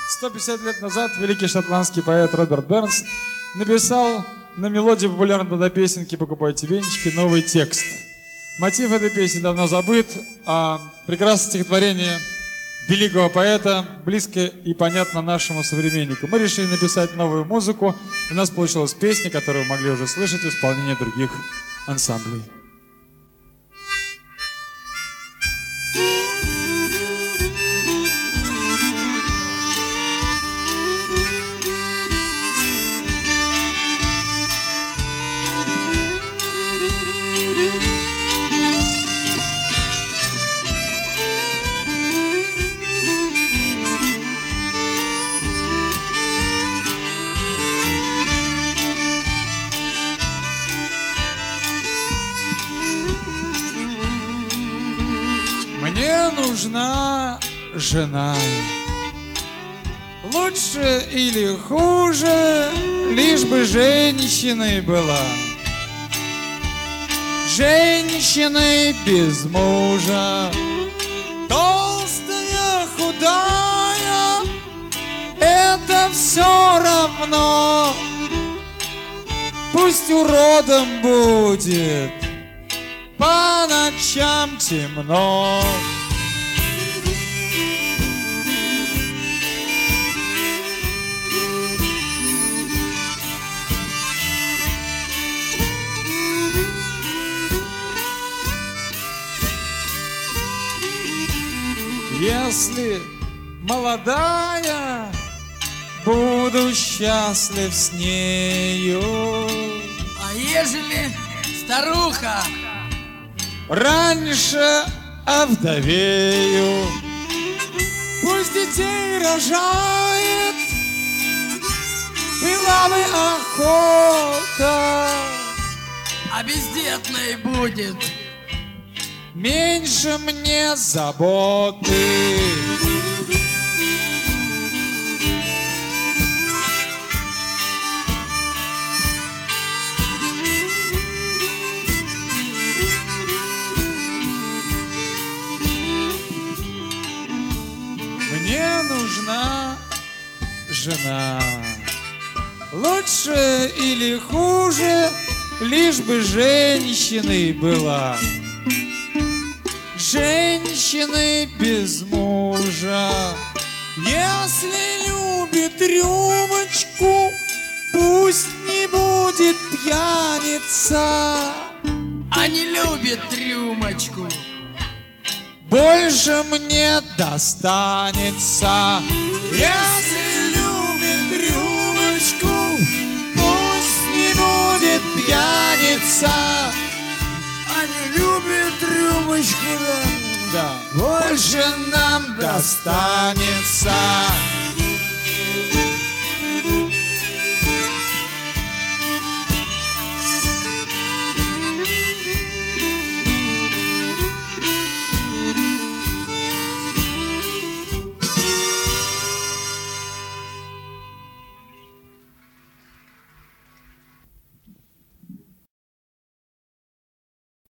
150 лет назад великий шотландский поэт Роберт Бернс написал на мелодии популярной песенки «Покупайте венчики» новый текст. Мотив этой песни давно забыт, а прекрасное стихотворение великого поэта близко и понятно нашему современнику. Мы решили написать новую музыку, и у нас получилась песня, которую вы могли уже слышать в исполнении других ансамблей. Мне нужна жена, лучше или хуже, лишь бы женщиной была. Женщиной без мужа, толстая, худая, это все равно. Пусть уродом будет, по ночам темно. Если молодая, буду счастлив с нею. А ежели старуха? Раньше овдовею. Пусть детей рожает, была бы охота. А бездетной будет. Меньше мне заботы. Мне нужна жена, лучше или хуже, лишь бы женщиной была. Женщины без мужа. Если любит рюмочку, пусть не будет пьяница. А не любит рюмочку, больше мне достанется. Если любит рюмочку, пусть не будет пьяница. а не любит рюмочку, Да, больше нам достанется.